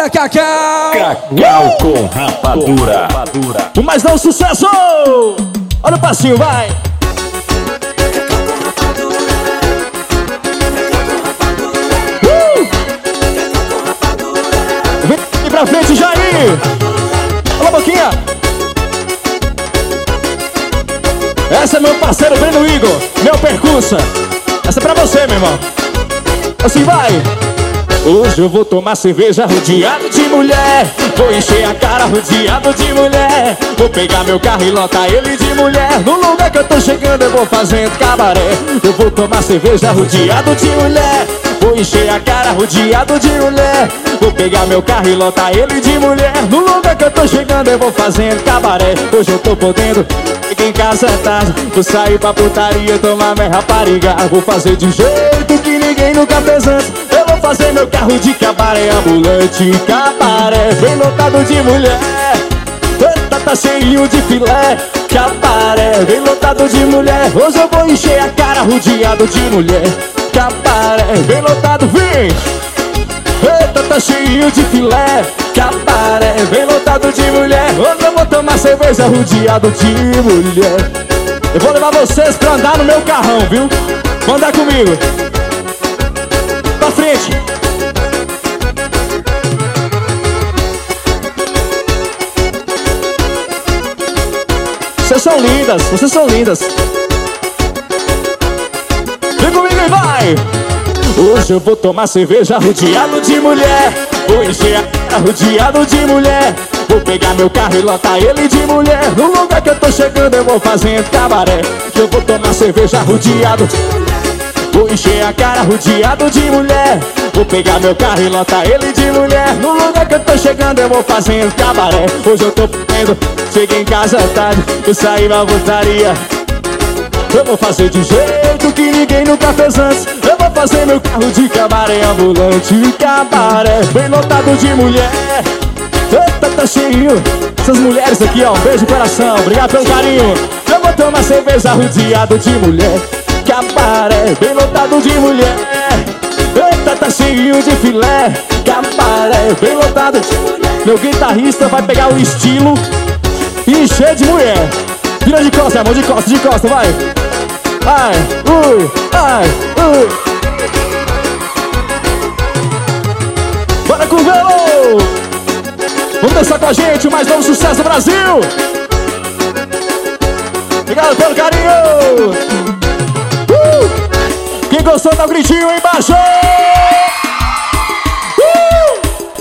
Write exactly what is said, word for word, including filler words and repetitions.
Bora, Cacau! Cacau com rapadura. O mais novo sucesso! Olha o passinho, vai! Uh! Vem aqui pra frente, Jair! Olha a boquinha! Essa é meu parceiro Breno Igor, meu percussa. Essa é pra você, meu irmão. Assim vai! Hoje eu vou tomar cerveja rodeado de mulher. Vou encher a cara rodeado de mulher. Vou pegar meu carro e lotar ele de mulher. No lugar que eu tô chegando eu vou fazendo cabaré. Eu vou tomar cerveja rodeado de mulher. Vou encher a cara rodeado de mulher. Vou pegar meu carro e lotar ele de mulher. No lugar que eu tô chegando eu vou fazendo cabaré. Hoje eu tô podendo, fiquei em casa tarde. Vou sair pra putaria, tomar minha rapariga. Vou fazer de jeito que ninguém nunca fez antes. Eu vou fazer meu carro de cabaré ambulante. Cabaré bem lotado de mulher. Eita, tá cheio de filé. Cabaré bem lotado de mulher. Hoje eu vou encher a cara rodeado de mulher. Cabaré bem lotado, vem! Eita, tá cheio de filé. Cabaré bem lotado de mulher. Hoje eu vou tomar cerveja rodeado de mulher. Eu vou levar vocês pra andar no meu carrão, viu? Vão andar comigo. Pra frente. Vocês são lindas, vocês são lindas. Vem comigo e vai! Hoje eu vou tomar cerveja rodeado de mulher. Vou encher a cara rodeado de mulher. Vou pegar meu carro e lotar ele de mulher. No lugar que eu tô chegando eu vou fazendo cabaré. Eu vou tomar cerveja rodeado de mulher. Vou encher a cara rodeado de mulher. Vou pegar meu carro e lotar ele de mulher. No lugar que eu tô chegando eu vou fazendo cabaré. Hoje eu tô podendo, cheguei em casa tarde. Eu saí pra putaria. Eu vou fazer de jeito que ninguém nunca fez antes. Eu vou fazer meu carro de cabaré ambulante. Cabaré bem lotado de mulher. Eita, tá cheio. Essas mulheres aqui, ó, um beijo no coração. Obrigado pelo carinho. Eu vou tomar cerveja rodeado de mulher. Cabaré bem lotado de mulher. Eita, tá cheio de filé. Cabaré bem lotado de mulher. Meu guitarrista vai pegar o estilo e encher de mulher. Vira de costa, amor, de costa, de costa, vai. Ai, ui, ai, ui. Bora com o velo. Vamos dançar com a gente, o mais novo sucesso do Brasil. Obrigado pelo carinho. uh! Quem gostou dá um gritinho aí embaixo.